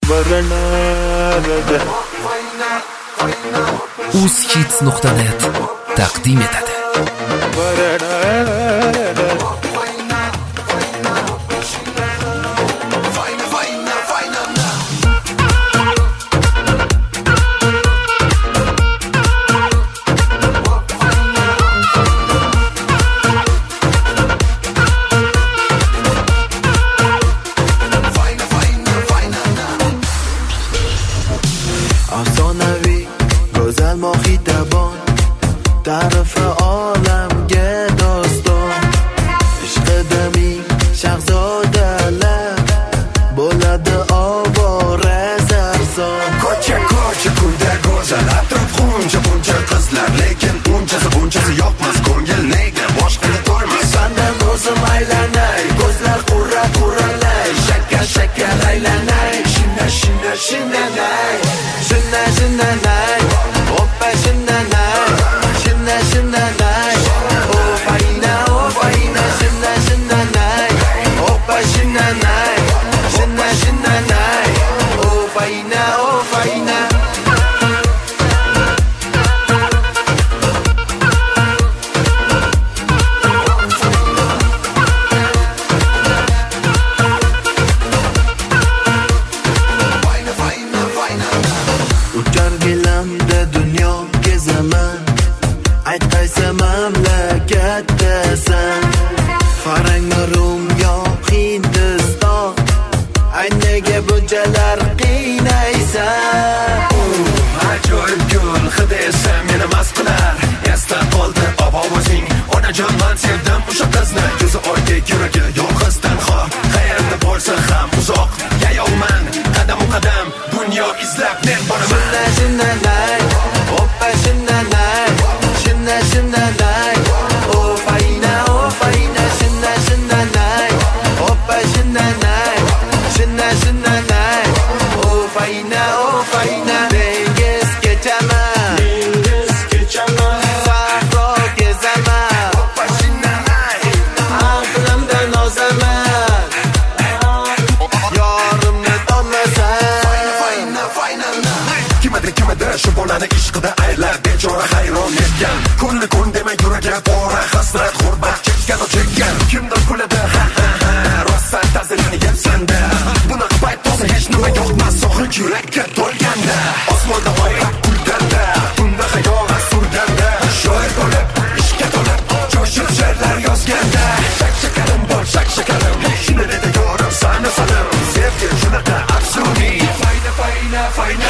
uzhits.net taqdim etadi. afsonaviy go'zal mohitabon tarifi olamga doston ishqida ming shahzodalar bo'ladi ovora sarson ko'cha kunda go'zal atrof buncha qizlar lekin bunchasi yoqmas ko'ngil nega boshqani to'ymas sandan o'zim aylanay ko'zlar qurra-qurralay shakar aylanay shinna-shinna-nay shinna-shinna-nay hoppa shinna-nay shinna-shinna-nay oh fayna shinna-shinna-nay hoppa shinna-nay shinna-shinna-nay oh fayna uchar gilamda dunyo gezaman aytqaysa mamlakatdasan farangmi rum yo hindiston aynaga bunchalar qiynaysan ajoyib gul hidi esa meni mast qilar esda qoldi ovozing onajonman sevdim o'sha qizni ko'zi oydek yuragi yolg'iz tanho qayerda bo'lsa ham uzoq yayovman qadam dunyo izlab men boraman shinna-shinna-nay hoppa shinna-nay shinna-shinna-nay oh fayna shinna-shinna-nay hoppa shinna-nay shinna-shinna-nay oh fayna dengiz kechaman sahro kezaman hoppa shinna-nay aqlimda nozaman yorimni topmasam kimada shu bolani ishqida aylab bechora hayron etgan ko'ngli kun demay yuragi pora hasrat g'urbat chekkan kimdir kuladi ha rostsan ta'zirini yebsanda bunaqa payt to'sa hech nima yoqmas sog'inch yurakka to'lganda osmonda oyrab kulganda tunda xayol surganda shoir bo'lib ishga to'lib jo'shib she'rlar yozganda shak-shakarim bor shak-shakarim shuni dedi yorim sana salim sevgi shunaqa afsuniy fayna